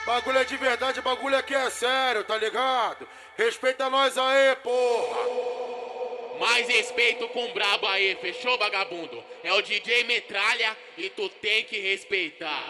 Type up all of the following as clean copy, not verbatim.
Bagulho é de verdade, bagulho aqui é sério, tá ligado? Respeita nós aí, porra. Mais respeito com o brabo aí, fechou, vagabundo? É o DJ Metralha e tu tem que respeitar.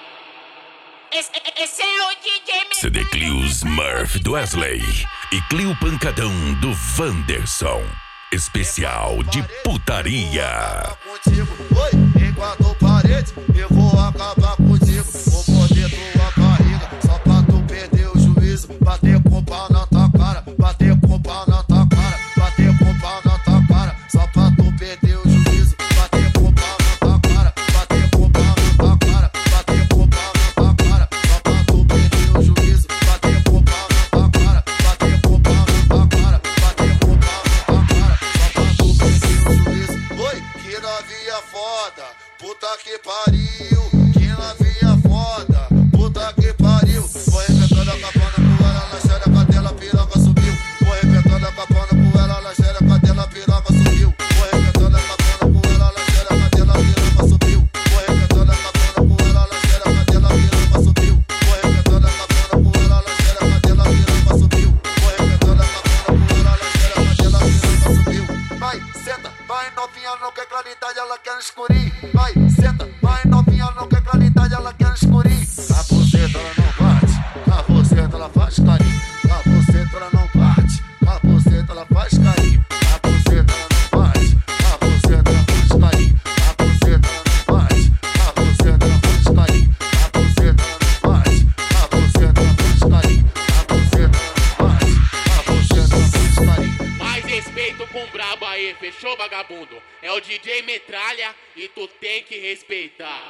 Esse é o DJ Metralha. CD Clio Smurf do Wesley e Clio Pancadão do Wanderson. Especial de putaria. Oi, enquanto parede, eu vou acabar contigo. Vou morder tua barriga, só pra tu perder o juízo. Bater com pau na tua cara, bater com pau na tua cara, bater com pau na tua cara, só pra tu perder o juízo. Bater com pau na tua cara, bater com pau na tua cara, bater com pau na tua cara, só pra tu perder o juízo. Bater com pau na tua cara, bater com pau na tua cara, bater com pau na tua cara, só pra tu perder o juízo. Oi, que novinha foda, puta que pariu, que novinha foda, puta que pariu. Vou arrebentando a capana com ela na xereca dela, piroca subiu. Vou arrebentando a capana com ela na xereca dela, piroca subiu. Vou arrebentando a capana com ela na xereca dela, piroca subiu. Vou arrebentando a capana com ela na xereca dela, piroca subiu. Vou arrebentando a capana com ela na xereca dela, piroca subiu. Vou arrebentando a capana com ela na xereca dela, piroca subiu. Vai, senta, vai novinha, não quer claridade, ela quer escurir. Vai, senta, vai novinha, não quer claridade, ela quer escurir. A buceta ela não bate, a buceta ela faz carinho. A buceta ela não bate, a buceta ela faz carinho. A buceta ela não bate, a buceta ela faz carinho. A buceta ela não bate, a buceta ela faz carinho. A buceta ela não bate, a buceta ela faz carinho. A buceta ela não bate, a buceta ela faz carinho. Mais respeito com o brabo aí, fechou, vagabundo? É o DJ Metralha e tu tem que respeitar.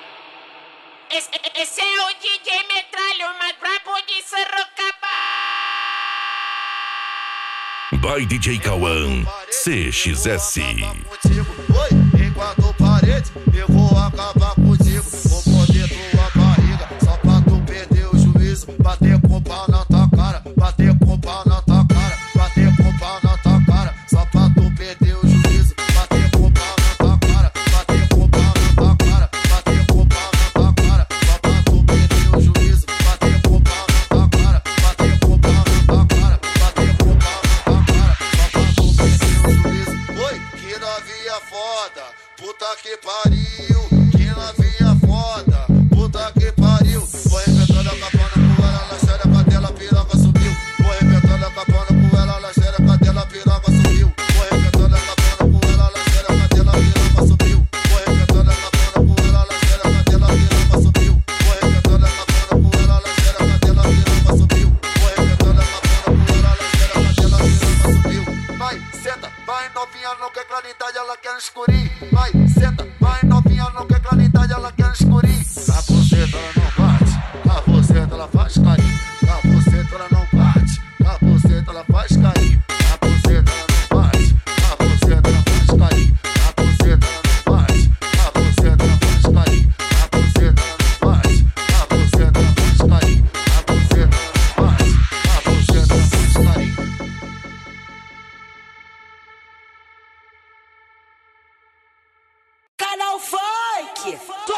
Esse é o DJ Metralha, o mais brabo de Sorocaba. By DJ Cauã, CXS. Oi, enquanto parede, eu vou acabar contigo. Vou morder tua barriga, só pra tu perder o juízo. Bater com pau na tua cara, bater com pau na tua cara, bater com pau na tua cara, só pra tu perder o juízo. Bater com pau na tua cara, bater com pau na tua cara, bater com pau na tua cara, só pra tu perder o juízo. Bater com pau na tua cara, bater com pau na tua cara, bater com pau na tua cara, só pra tu perder o juízo. Oi, que novinha foda, puta que pariu, que novinha foda, puta que pariu. Vou arrebentando a capana com ela na xereca dela, piroca subiu. Vou arrebentando a capana com ela na xereca dela, piroca subiu. Vou arrebentando a capana com ela na xereca dela, piroca subiu. Vou arrebentando a capana com ela na xereca dela, piroca subiu. Vou arrebentando a capana com ela na xereca dela, piroca subiu. Vou arrebentando a capana com ela na xereca dela, piroca subiu. Vai, senta, vai novinha, não quer claridade, ela quer escurir. Vai, senta, vai novinha, não quer claridade, ela quer escurir. A buceta ela não bate, a buceta ela faz carinho. A buceta ela não bate, a buceta ela faz carinho. A buceta ela não bate, a buceta ela faz carinho. A buceta ela não bate, a buceta ela faz carinho. A buceta ela não bate, a buceta ela faz carinho. A buceta ela não bate, a buceta ela faz carinho. Canal Funk.